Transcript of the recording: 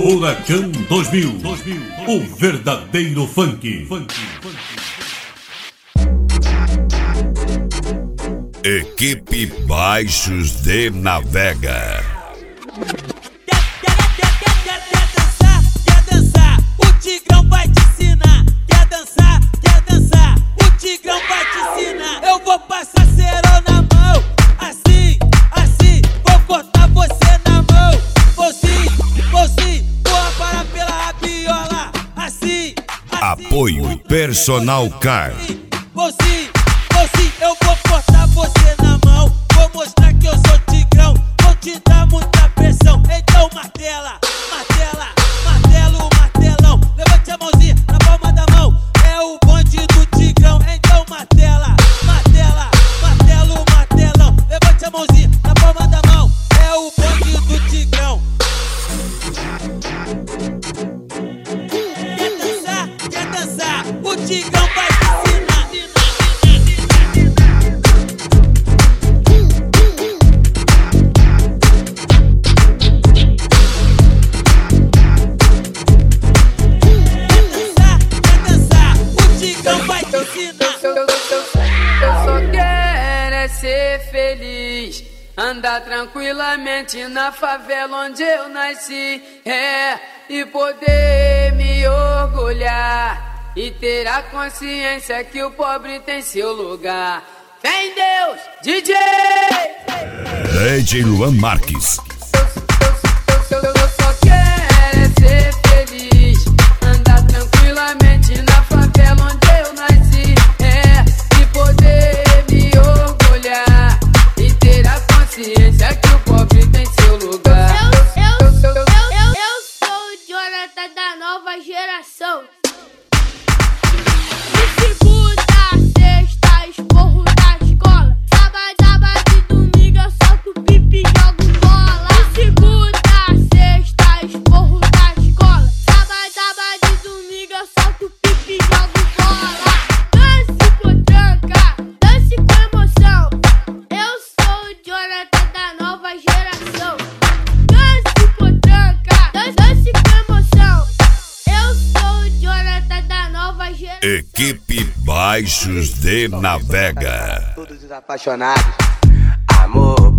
Furacão 2000, o verdadeiro funk. Equipe Baixos de Navega. Quer dançar, o Tigrão vai te ensinar. Quer dançar, o Tigrão vai te ensinar. Eu vou passar cerol na mão, assim, vou cortar você na mão. Vou sim, vou parar pela rabiola, assim. Apoio Personal Car. Vou sim, eu vou cortar você na mão. Vou mostrar que eu sou Tigrão, vou te dar muita pressão. Então martela, martelão. Levante a mãozinha na palma da mão. É o bonde do Tigrão. Então martela, martelão. Levante a mãozinha na palma da mão. É o bonde do Tigrão. Quer dançar, o Tigrão vai te ensinar. Eu só quero é ser feliz, andar tranquilamente na favela onde eu nasci, e poder me orgulhar e ter a consciência que o pobre tem seu lugar. Fé em Deus, DJ! DJ Luan Marques. Eu só quero é ser feliz, andar tranquilamente na favela onde eu nasci, e poder me orgulhar e ter a consciência que o pobre tem seu lugar. Eu sou o Jonathan da nova geração. De segunda a sexta, esporro da escola. Sábado e domingo eu solto pipi e jogo bola. De segunda a sexta, esporro da escola. Sábado e domingo eu solto pipi e jogo bola. Dance com tranca, dance com emoção. Eu sou o Jonathan da nova geração. Dance com tranca, dance com emoção. Eu sou o Jonathan da nova geração. Equipe Baixos de Navega. Todos os apaixonados, amor